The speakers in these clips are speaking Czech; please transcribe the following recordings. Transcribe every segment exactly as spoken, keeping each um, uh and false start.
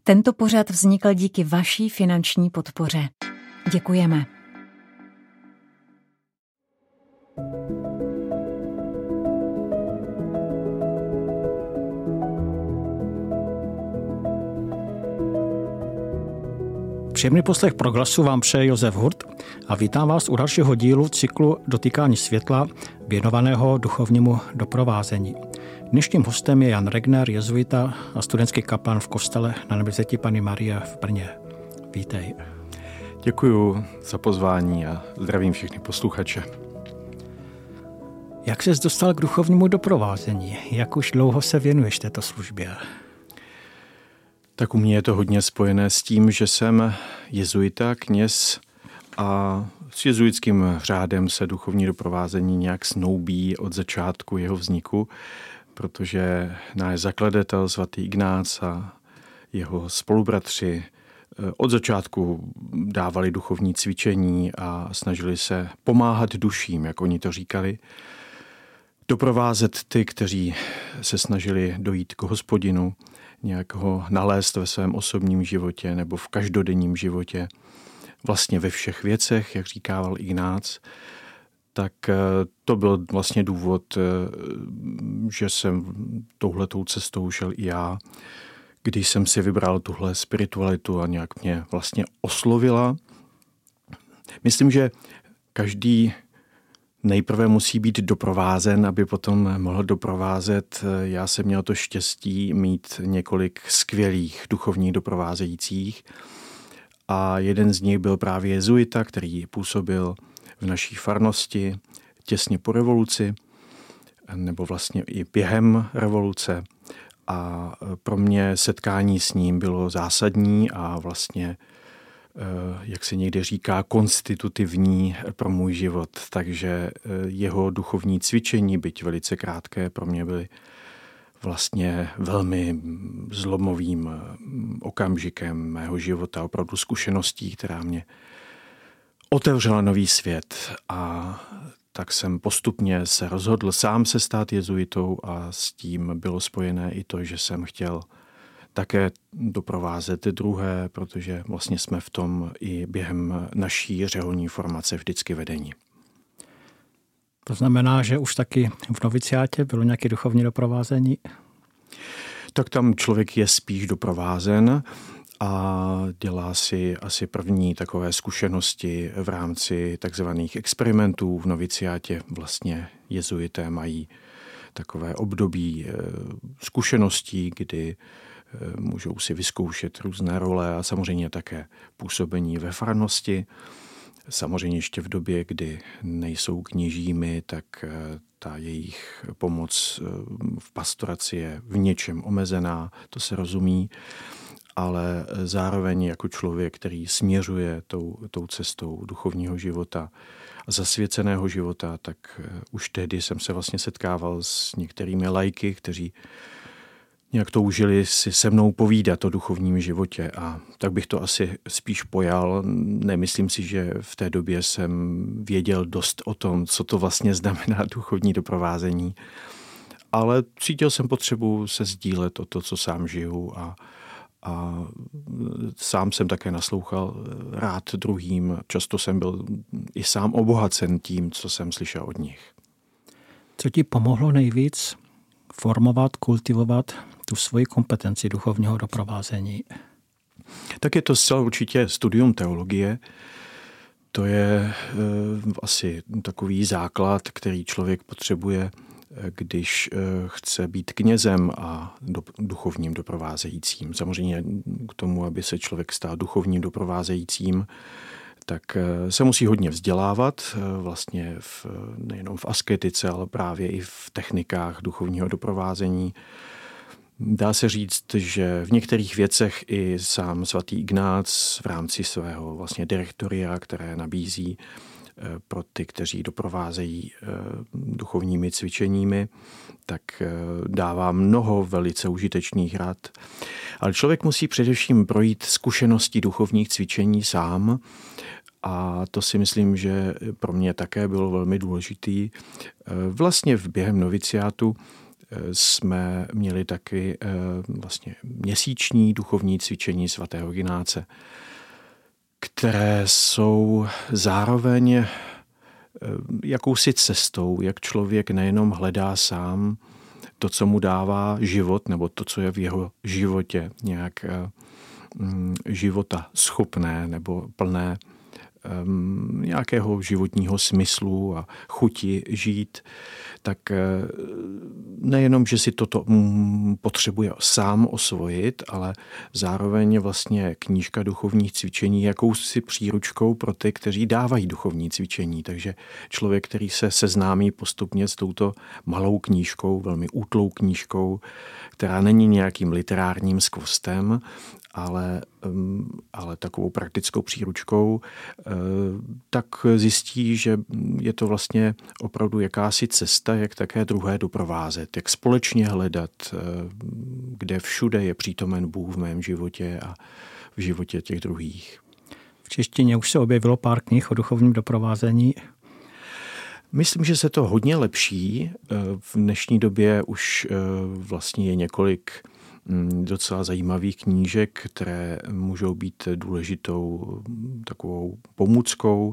Tento pořad vznikl díky vaší finanční podpoře. Děkujeme. Příjemný poslech Proglasu vám přeje Josef Hurt a vítám vás u dalšího dílu cyklu Dotýkání světla věnovaného duchovnímu doprovázení. Dnešním hostem je Jan Regner, jezuita a studentský kaplan v kostele Na nebevzetí Panny Marie v Brně. Vítej. Děkuju za pozvání a zdravím všechny posluchače. Jak ses dostal k duchovnímu doprovázení? Jak už dlouho se věnuješ této službě? Tak u mě je to hodně spojené s tím, že jsem jezuita, kněz a s jezuitským řádem se duchovní doprovázení nějak snoubí od začátku jeho vzniku, protože náš zakladatel svatý Ignác a jeho spolubratři od začátku dávali duchovní cvičení a snažili se pomáhat duším, jak oni to říkali, doprovázet ty, kteří se snažili dojít k Hospodinu, nějak ho nalézt ve svém osobním životě nebo v každodenním životě, vlastně ve všech věcech, jak říkával Ignác, tak to byl vlastně důvod, že jsem touhletou cestou šel i já, když jsem si vybral tuhle spiritualitu a nějak mě vlastně oslovila. Myslím, že každý nejprve musí být doprovázen, aby potom mohl doprovázet. Já jsem měl to štěstí mít několik skvělých duchovních doprovázejících a jeden z nich byl právě jezuita, který působil v naší farnosti těsně po revoluci, nebo vlastně i během revoluce. A pro mě setkání s ním bylo zásadní a vlastně, jak se někdy říká, konstitutivní pro můj život. Takže jeho duchovní cvičení, byť velice krátké, pro mě byly vlastně velmi zlomovým okamžikem mého života, opravdu zkušeností, která mě otevřela nový svět. A tak jsem postupně se rozhodl sám se stát jezuitou a s tím bylo spojené i to, že jsem chtěl také doprovázet druhé, protože vlastně jsme v tom i během naší řeholní formace vždycky vedení. To znamená, že už taky v noviciátě bylo nějaké duchovní doprovázení? Tak tam člověk je spíš doprovázen a dělá si asi první takové zkušenosti v rámci takzvaných experimentů v noviciátě. Vlastně jezuité mají takové období zkušeností, kdy můžou si vyzkoušet různé role a samozřejmě také působení ve farnosti. Samozřejmě ještě v době, kdy nejsou kněžími, tak ta jejich pomoc v pastoraci je v něčem omezená, to se rozumí, ale zároveň jako člověk, který směřuje tou, tou cestou duchovního života a zasvěceného života, tak už tehdy jsem se vlastně setkával s některými laiky, kteří nějak toužili si se mnou povídat o duchovním životě a tak bych to asi spíš pojal. Nemyslím si, že v té době jsem věděl dost o tom, co to vlastně znamená duchovní doprovázení, ale cítil jsem potřebu se sdílet o to, co sám žiju a, a sám jsem také naslouchal rád druhým. Často jsem byl i sám obohacen tím, co jsem slyšel od nich. Co ti pomohlo nejvíc formovat, kultivovat tu svoji kompetenci duchovního doprovázení? Tak je to zcela určitě studium teologie. To je e, asi takový základ, který člověk potřebuje, když e, chce být knězem a do, duchovním doprovázejícím. Samozřejmě k tomu, aby se člověk stal duchovním doprovázejícím, tak se musí hodně vzdělávat, vlastně v, nejenom v asketice, ale právě i v technikách duchovního doprovázení. Dá se říct, že v některých věcech i sám svatý Ignác v rámci svého vlastně direktoria, které nabízí pro ty, kteří doprovázejí duchovními cvičeními, tak dává mnoho velice užitečných rad. Ale člověk musí především projít zkušenosti duchovních cvičení sám a to si myslím, že pro mě také bylo velmi důležitý. Vlastně v během noviciátu jsme měli taky vlastně měsíční duchovní cvičení svatého Ignáce, které jsou zároveň jakousi cestou, jak člověk nejenom hledá sám to, co mu dává život, nebo to, co je v jeho životě nějak života schopné nebo plné um, nějakého životního smyslu a chuti žít, tak nejenom, že si toto potřebuje sám osvojit, ale zároveň vlastně knížka duchovních cvičení jakousi příručkou pro ty, kteří dávají duchovní cvičení. Takže člověk, který se seznámí postupně s touto malou knížkou, velmi útlou knížkou, která není nějakým literárním skvostem, ale, ale takovou praktickou příručkou, tak zjistí, že je to vlastně opravdu jakási cesta, jak také druhé doprovázet, jak společně hledat, kde všude je přítomen Bůh v mém životě a v životě těch druhých. V češtině už se objevilo pár knih o duchovním doprovázení. Myslím, že se to hodně lepší. V dnešní době už vlastně je několik docela zajímavých knížek, které můžou být důležitou takovou pomůckou.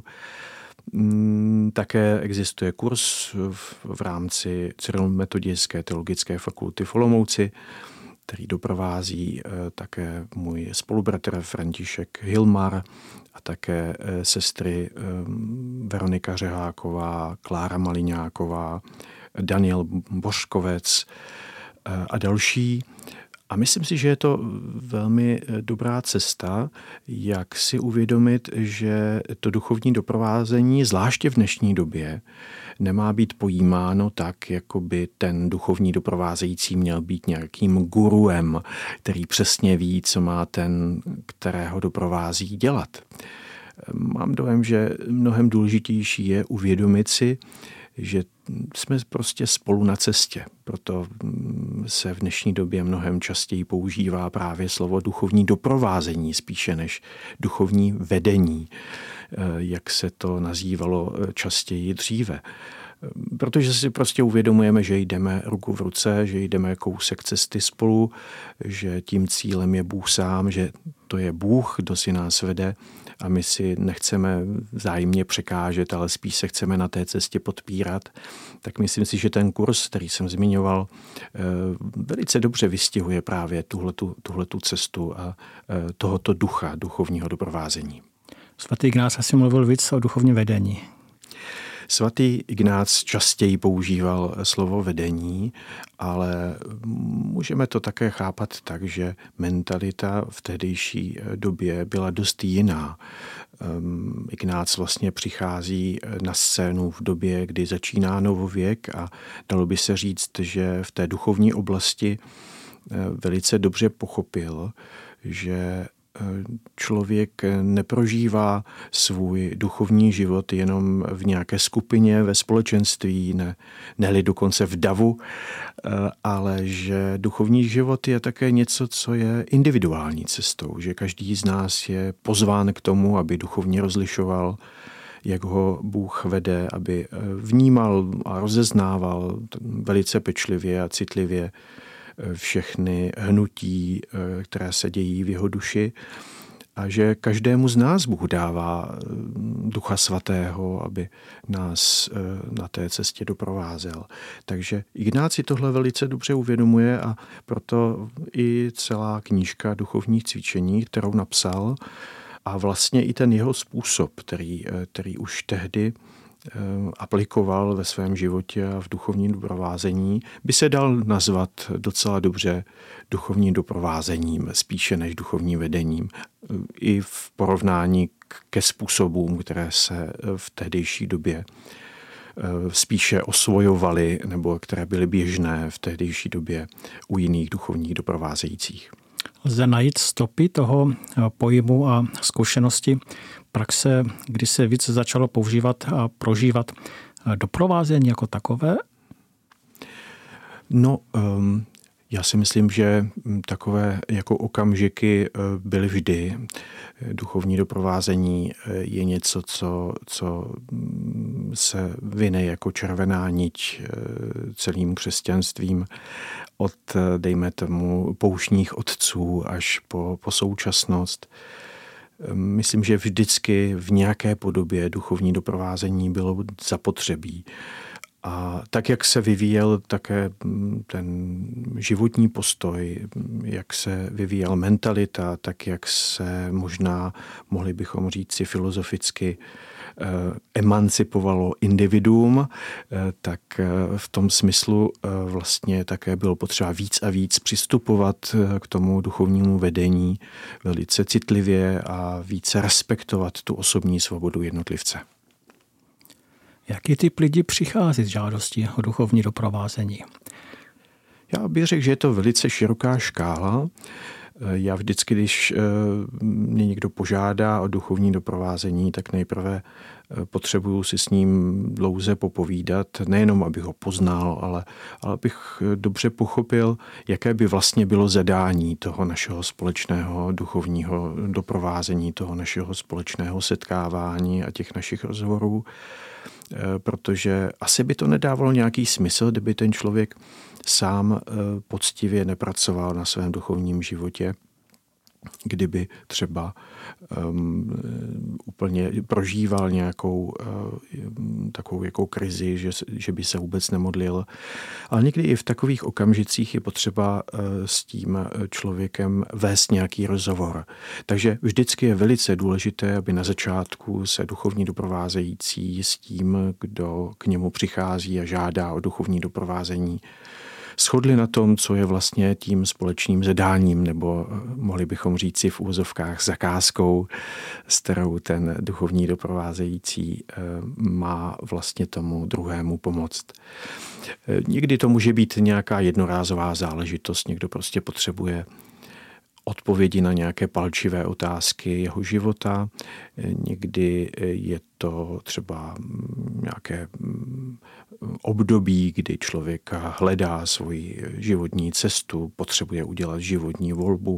Také existuje kurz v rámci Cyrilometodějské teologické fakulty v Olomouci, který doprovází také můj spolubratr František Hilmar a také sestry Veronika Řeháková, Klára Maliňáková, Daniel Božkovec a další. A myslím si, že je to velmi dobrá cesta, jak si uvědomit, že to duchovní doprovázení, zvláště v dnešní době, nemá být pojímáno tak, jako by ten duchovní doprovázející měl být nějakým guruem, který přesně ví, co má ten, kterého doprovází, dělat. Mám dojem, že mnohem důležitější je uvědomit si, že jsme prostě spolu na cestě. Proto se v dnešní době mnohem častěji používá právě slovo duchovní doprovázení spíše než duchovní vedení, jak se to nazývalo častěji dříve. Protože si prostě uvědomujeme, že jdeme ruku v ruce, že jdeme kousek cesty spolu, že tím cílem je Bůh sám, že to je Bůh, kdo si nás vede a my si nechceme vzájemně překážet, ale spíš se chceme na té cestě podpírat. Tak myslím si, že ten kurz, který jsem zmiňoval, velice dobře vystihuje právě tuhletu, tuhletu cestu a tohoto ducha, duchovního doprovázení. Svatý Ignác asi mluvil víc o duchovním vedení. Svatý Ignác častěji používal slovo vedení, ale můžeme to také chápat tak, že mentalita v tehdejší době byla dost jiná. Ignác vlastně přichází na scénu v době, kdy začíná novověk a dalo by se říct, že v té duchovní oblasti velice dobře pochopil, že člověk neprožívá svůj duchovní život jenom v nějaké skupině, ve společenství, ne, ne-li dokonce v davu, ale že duchovní život je také něco, co je individuální cestou, že každý z nás je pozván k tomu, aby duchovně rozlišoval, jak ho Bůh vede, aby vnímal a rozeznával velice pečlivě a citlivě všechny hnutí, které se dějí v jeho duši a že každému z nás Bůh dává Ducha Svatého, aby nás na té cestě doprovázel. Takže Ignác si tohle velice dobře uvědomuje a proto i celá knížka duchovních cvičení, kterou napsal, a vlastně i ten jeho způsob, který, který už tehdy aplikoval ve svém životě a v duchovním doprovázení, by se dal nazvat docela dobře duchovním doprovázením, spíše než duchovním vedením. I v porovnání ke způsobům, které se v tehdejší době spíše osvojovaly nebo které byly běžné v tehdejší době u jiných duchovních doprovázejících. Lze najít stopy toho pojmu a zkušenosti praxe, kdy se víc začalo používat a prožívat doprovázení jako takové? No, um, Já si myslím, že takové jako okamžiky byly vždy. Duchovní doprovázení je něco, co, co se vine jako červená niť celým křesťanstvím od, dejme tomu, pouštních otců až po, po současnost. Myslím, že vždycky v nějaké podobě duchovní doprovázení bylo zapotřebí. A tak, jak se vyvíjel také ten životní postoj, jak se vyvíjela mentalita, tak jak se možná, mohli bychom říci filozoficky, emancipovalo individuum, tak v tom smyslu vlastně také bylo potřeba víc a víc přistupovat k tomu duchovnímu vedení velice citlivě a více respektovat tu osobní svobodu jednotlivce. Jaký typ lidí přichází s žádostí o duchovní doprovázení? Já bych řekl, že je to velice široká škála. Já vždycky, když mě někdo požádá o duchovní doprovázení, tak nejprve potřebuju si s ním dlouze popovídat, nejenom abych ho poznal, ale, ale abych dobře pochopil, jaké by vlastně bylo zadání toho našeho společného duchovního doprovázení, toho našeho společného setkávání a těch našich rozhovorů. Protože asi by to nedávalo nějaký smysl, kdyby ten člověk sám poctivě nepracoval na svém duchovním životě, kdyby třeba um, úplně prožíval nějakou uh, takovou jako krizi, že, že by se vůbec nemodlil. Ale někdy i v takových okamžicích je potřeba uh, s tím člověkem vést nějaký rozhovor. Takže vždycky je velice důležité, aby na začátku se duchovní doprovázející s tím, kdo k němu přichází a žádá o duchovní doprovázení, shodli na tom, co je vlastně tím společným zadáním, nebo mohli bychom říci v úvozovkách zakázkou, s kterou ten duchovní doprovázející má vlastně tomu druhému pomoct. Někdy to může být nějaká jednorázová záležitost, někdo prostě potřebuje odpovědi na nějaké palčivé otázky jeho života. Někdy je to třeba nějaké období, kdy člověk hledá svoji životní cestu, potřebuje udělat životní volbu.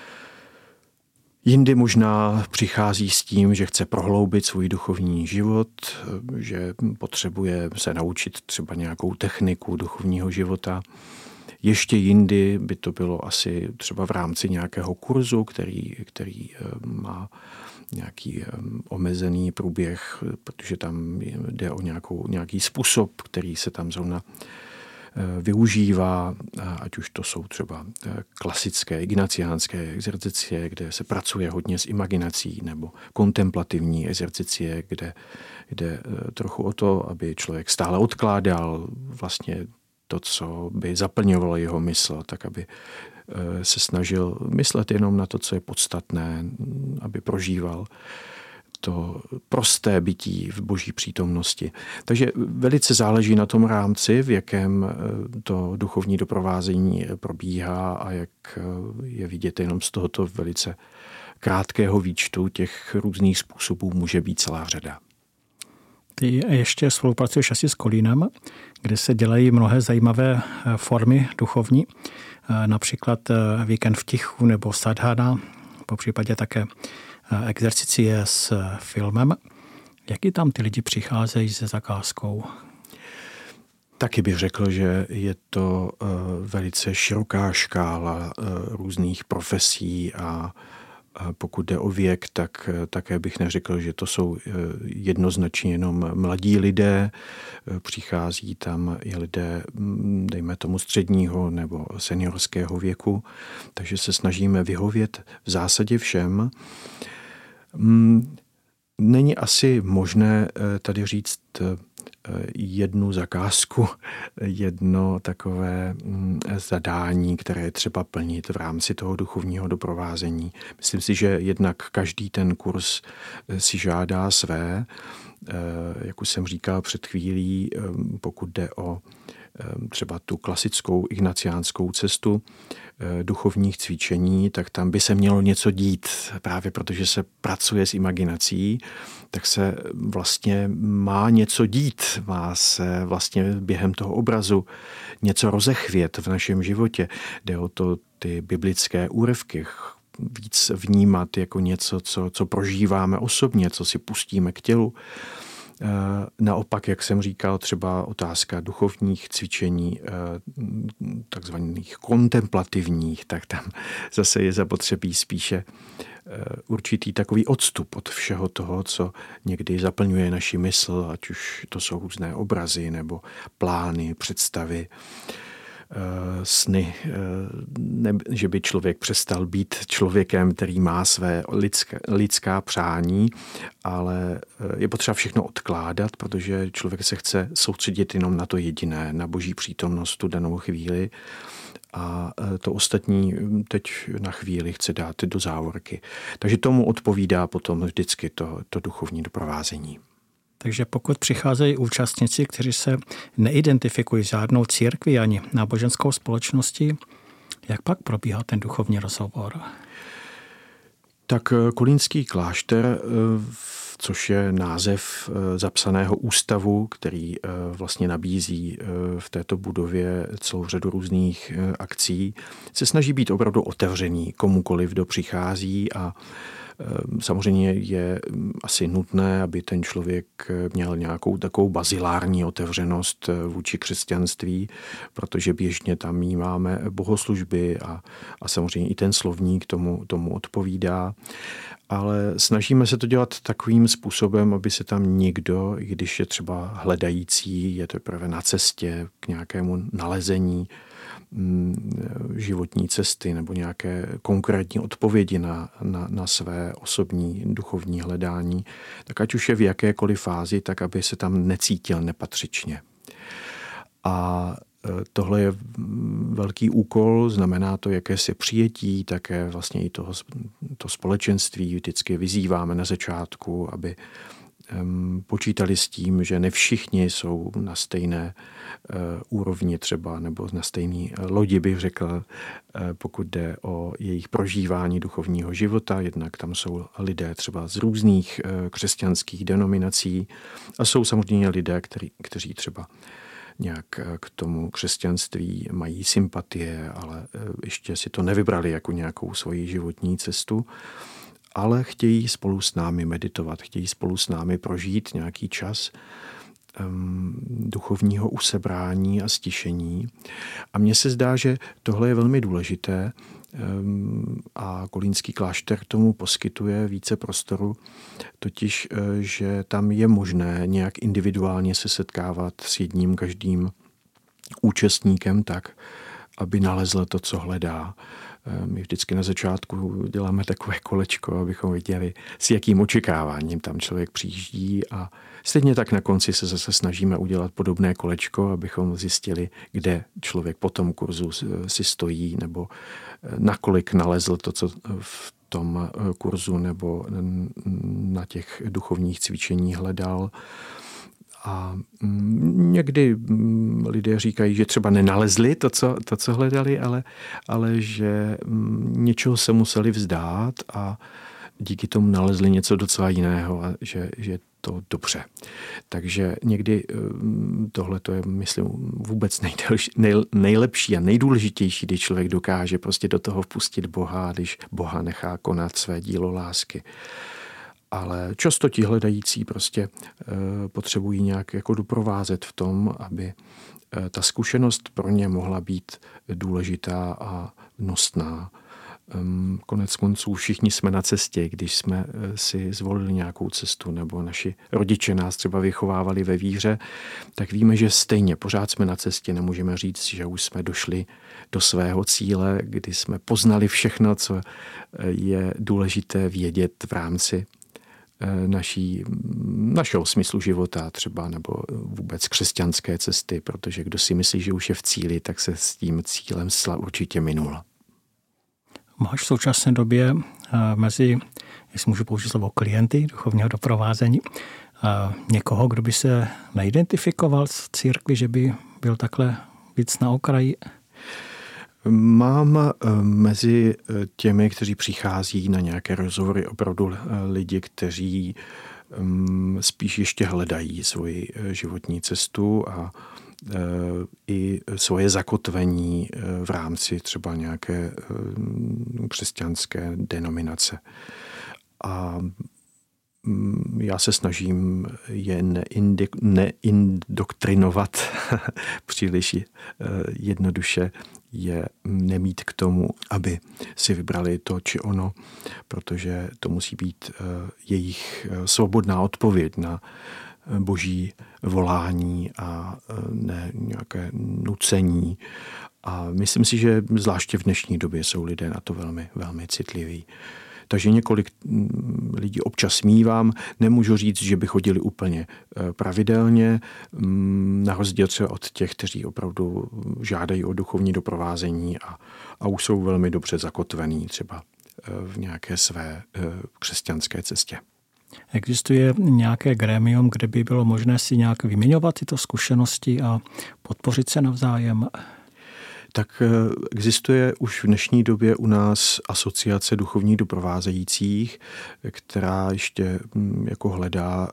Jindy možná přichází s tím, že chce prohloubit svůj duchovní život, že potřebuje se naučit třeba nějakou techniku duchovního života. Ještě jindy by to bylo asi třeba v rámci nějakého kurzu, který, který má nějaký omezený průběh, protože tam jde o nějakou, nějaký způsob, který se tam zrovna využívá, ať už to jsou třeba klasické ignaciánské exercicie, kde se pracuje hodně s imaginací, nebo kontemplativní exercicie, kde jde trochu o to, aby člověk stále odkládal vlastně to, co by zaplňovalo jeho mysl, tak aby se snažil myslet jenom na to, co je podstatné, aby prožíval to prosté bytí v boží přítomnosti. Takže velice záleží na tom rámci, v jakém to duchovní doprovázení probíhá a jak je vidět jenom z tohoto velice krátkého výčtu těch různých způsobů může být celá řada. Ty ještě spolupracuješ asi s Kolínem, kde se dělají mnohé zajímavé formy duchovní, například víkend v tichu nebo sadhana, po případě také exercicie s filmem. Jaký tam ty lidi přicházejí se zakázkou? Taky bych řekl, že je to velice široká škála různých profesí a pokud jde o věk, tak také bych neřekl, že to jsou jednoznačně jenom mladí lidé. Přichází tam i lidé, dejme tomu středního nebo seniorského věku, takže se snažíme vyhovět v zásadě všem. Není asi možné tady říct jednu zakázku, jedno takové zadání, které je třeba plnit v rámci toho duchovního doprovázení. Myslím si, že jednak každý ten kurz si žádá své. Jak už jsem říkal před chvílí, pokud jde o třeba tu klasickou ignaciánskou cestu duchovních cvičení, tak tam by se mělo něco dít. Právě protože se pracuje s imaginací, tak se vlastně má něco dít. Má se vlastně během toho obrazu něco rozechvět v našem životě. Jde o to ty biblické úryvky víc vnímat jako něco, co, co prožíváme osobně, co si pustíme k tělu. Naopak, jak jsem říkal, třeba otázka duchovních cvičení, takzvaných kontemplativních, tak tam zase je zapotřebí spíše určitý takový odstup od všeho toho, co někdy zaplňuje naši mysl, ať už to jsou různé obrazy nebo plány, představy, sny, ne, že by člověk přestal být člověkem, který má své lidská, lidská přání, ale je potřeba všechno odkládat, protože člověk se chce soustředit jenom na to jediné, na Boží přítomnost tu danou chvíli a to ostatní teď na chvíli chce dát do závorky. Takže tomu odpovídá potom vždycky to, to duchovní doprovázení. Takže pokud přicházejí účastníci, kteří se neidentifikují s žádnou církví ani náboženskou společností, jak pak probíhá ten duchovní rozhovor? Tak Kolínský klášter, což je název zapsaného ústavu, který vlastně nabízí v této budově celou řadu různých akcí, se snaží být opravdu otevřený komukoliv, kdo přichází a samozřejmě je asi nutné, aby ten člověk měl nějakou takovou bazilární otevřenost vůči křesťanství, protože běžně tam máme bohoslužby a, a samozřejmě i ten slovník tomu, tomu odpovídá. Ale snažíme se to dělat takovým způsobem, aby se tam nikdo, i když je třeba hledající, je teprve na cestě k nějakému nalezení životní cesty nebo nějaké konkrétní odpovědi na, na, na své osobní duchovní hledání, tak ať už je v jakékoliv fázi, tak aby se tam necítil nepatřičně. A tohle je velký úkol, znamená to jakési přijetí, také vlastně i toho, to společenství vždycky vyzýváme na začátku, aby počítali s tím, že ne všichni jsou na stejné úrovni třeba nebo na stejné lodi, bych řekl, pokud jde o jejich prožívání duchovního života. Jednak tam jsou lidé třeba z různých křesťanských denominací a jsou samozřejmě lidé, který, kteří třeba nějak k tomu křesťanství mají sympatie, ale ještě si to nevybrali jako nějakou svoji životní cestu, ale chtějí spolu s námi meditovat, chtějí spolu s námi prožít nějaký čas um, duchovního usebrání a stišení. A mně se zdá, že tohle je velmi důležité um, a Kolínský klášter tomu poskytuje více prostoru, totiž, že tam je možné nějak individuálně se setkávat s jedním každým účastníkem tak, aby nalezl to, co hledá. My vždycky na začátku děláme takové kolečko, abychom viděli, s jakým očekáváním tam člověk přijíždí a stejně tak na konci se zase snažíme udělat podobné kolečko, abychom zjistili, kde člověk po tom kurzu si stojí nebo nakolik nalezl to, co v tom kurzu nebo na těch duchovních cvičeních hledal. A někdy lidé říkají, že třeba nenalezli to, co, to, co hledali, ale, ale že něčeho se museli vzdát a díky tomu nalezli něco docela jiného a že, že to dobře. Takže někdy tohle to je, myslím, vůbec nejdelší, nej, nejlepší a nejdůležitější, když člověk dokáže prostě do toho vpustit Boha, když Boha nechá konat své dílo lásky. Ale často ti hledající prostě e, potřebují nějak jako doprovázet v tom, aby e, ta zkušenost pro ně mohla být důležitá a nosná. E, konec konců všichni jsme na cestě, když jsme e, si zvolili nějakou cestu nebo naši rodiče nás třeba vychovávali ve víře, tak víme, že stejně pořád jsme na cestě, nemůžeme říct, že už jsme došli do svého cíle, kdy jsme poznali všechno, co je důležité vědět v rámci naší, našeho smyslu života třeba nebo vůbec křesťanské cesty, protože kdo si myslí, že už je v cíli, tak se s tím cílem zcela určitě minul. Máš v současné době mezi, jestli můžu použít slovo klienty duchovního doprovázení, někoho, kdo by se neidentifikoval s církví, že by byl takhle víc na okraji? Mám mezi těmi, kteří přichází na nějaké rozhovory, opravdu lidi, kteří spíš ještě hledají svoji životní cestu a i svoje zakotvení v rámci třeba nějaké křesťanské denominace. A já se snažím je neindoktrinovat příliš jednoduše, je nemít k tomu, aby si vybrali to či ono, protože to musí být jejich svobodná odpověď na boží volání a ne nějaké nucení. A myslím si, že zvláště v dnešní době jsou lidé na to velmi, velmi citliví. Takže několik lidí občas mívám. Nemůžu říct, že by chodili úplně pravidelně, na rozdíl třeba od těch, kteří opravdu žádají o duchovní doprovázení a, a už jsou velmi dobře zakotvení třeba v nějaké své křesťanské cestě. Existuje nějaké grémium, kde by bylo možné si nějak vyměňovat tyto zkušenosti a podpořit se navzájem? Tak existuje už v dnešní době u nás asociace duchovních doprovázejících, která ještě jako hledá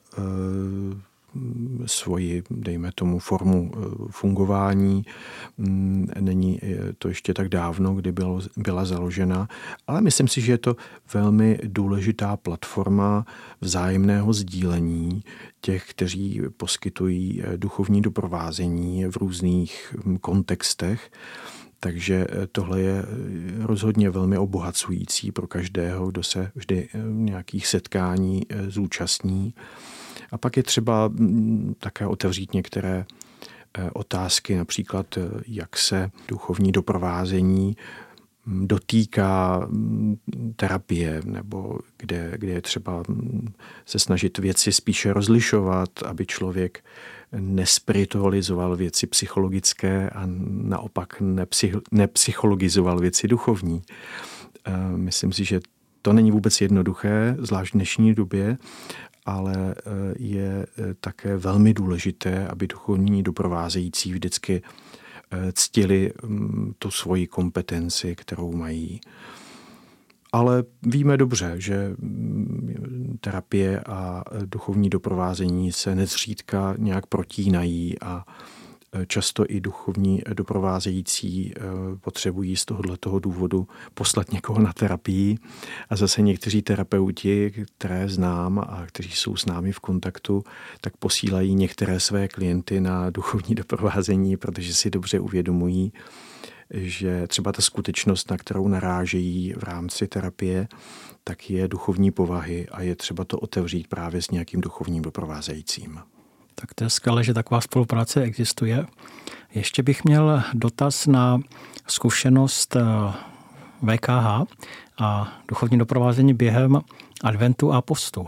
svoji, dejme tomu, formu fungování. Není to ještě tak dávno, kdy bylo, byla založena, ale myslím si, že je to velmi důležitá platforma vzájemného sdílení těch, kteří poskytují duchovní doprovázení v různých kontextech. Takže tohle je rozhodně velmi obohacující pro každého, kdo se vždy nějakých setkání zúčastní. A pak je třeba také otevřít některé otázky, například jak se duchovní doprovázení dotýká terapie, nebo kde, kde je třeba se snažit věci spíše rozlišovat, aby člověk nespiritualizoval věci psychologické a naopak nepsych, nepsychologizoval věci duchovní. Myslím si, že to není vůbec jednoduché, zvlášť v dnešní době, ale je také velmi důležité, aby duchovní doprovázející vždycky ctili tu svoji kompetenci, kterou mají. Ale víme dobře, že terapie a duchovní doprovázení se nezřídka nějak protínají a často i duchovní doprovázející potřebují z tohoto důvodu poslat někoho na terapii. A zase někteří terapeuti, které znám a kteří jsou s námi v kontaktu, tak posílají některé své klienty na duchovní doprovázení, protože si dobře uvědomují, že třeba ta skutečnost, na kterou narážejí v rámci terapie, tak je duchovní povahy a je třeba to otevřít právě s nějakým duchovním doprovázejícím. Tak to je skvělé, že taková spolupráce existuje. Ještě bych měl dotaz na zkušenost V K H a duchovní doprovázení během adventu a postu.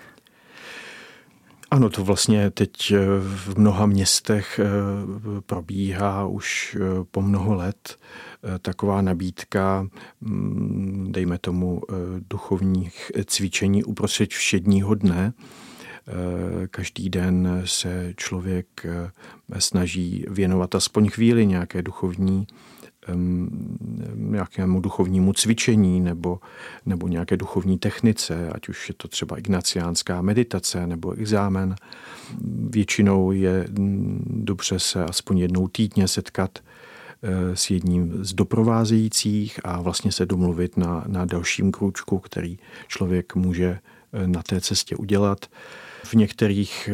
Ano, to vlastně teď v mnoha městech probíhá už po mnoho let taková nabídka, dejme tomu, duchovních cvičení uprostřed všedního dne. Každý den se člověk snaží věnovat aspoň chvíli nějaké duchovní, nějakému duchovnímu cvičení nebo, nebo nějaké duchovní technice, ať už je to třeba ignaciánská meditace nebo exámen. Většinou je dobře se aspoň jednou týdně setkat s jedním z doprovázejících a vlastně se domluvit na, na dalším krůčku, který člověk může na té cestě udělat. V některých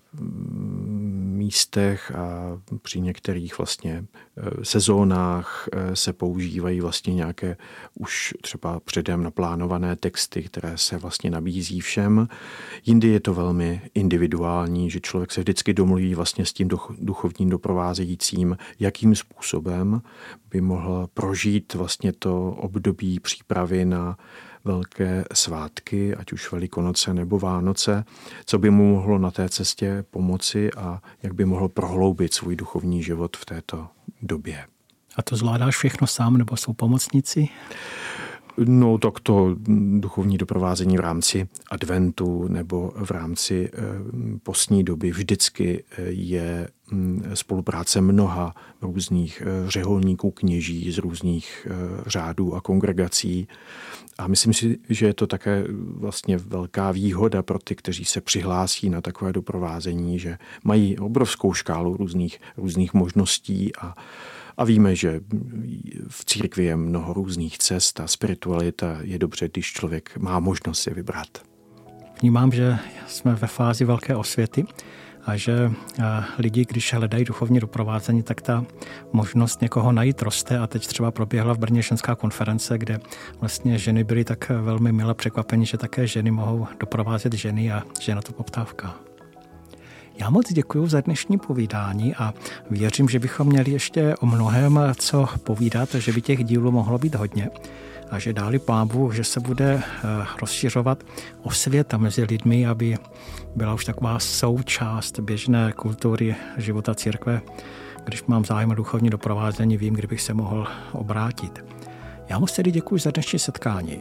místech a při některých vlastně sezónách se používají vlastně nějaké už třeba předem naplánované texty, které se vlastně nabízí všem. Jindy je to velmi individuální, že člověk se vždycky domluví vlastně s tím duchovním doprovázejícím, jakým způsobem by mohl prožít vlastně to období přípravy na velké svátky, ať už Velikonoce nebo Vánoce, co by mu mohlo na té cestě pomoci a jak by mohl prohloubit svůj duchovní život v této době. A to zvládáš všechno sám nebo jsou pomocníci? No tak to duchovní doprovázení v rámci adventu nebo v rámci postní doby vždycky je spolupráce mnoha různých řeholníků, kněží z různých řádů a kongregací. A myslím si, že je to také vlastně velká výhoda pro ty, kteří se přihlásí na takové doprovázení, že mají obrovskou škálu různých, různých možností a A víme, že v církvi je mnoho různých cest a spiritualita je dobře, když člověk má možnost si vybrat. Vnímám, že jsme ve fázi velké osvěty a že lidi, když hledají duchovní doprovázení, tak ta možnost někoho najít roste. A teď třeba proběhla v Brně ženská konference, kde vlastně ženy byly tak velmi milé překvapení, že také ženy mohou doprovázet ženy a že je na to poptávka. Já moc děkuji za dnešní povídání a věřím, že bychom měli ještě o mnohém co povídat, že by těch dílů mohlo být hodně a že dáli Pán Bůh, že se bude rozšiřovat osvěta mezi lidmi, aby byla už taková součást běžné kultury života církve. Když mám zájem o duchovní doprovázení, vím, kdybych se mohl obrátit. Já moc tedy děkuji za dnešní setkání.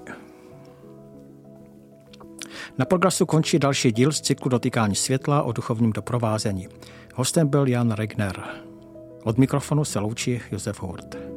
Na Proglasu končí další díl z cyklu Dotykání světla o duchovním doprovázení. Hostem byl Jan Regner. Od mikrofonu se loučí Josef Hurt.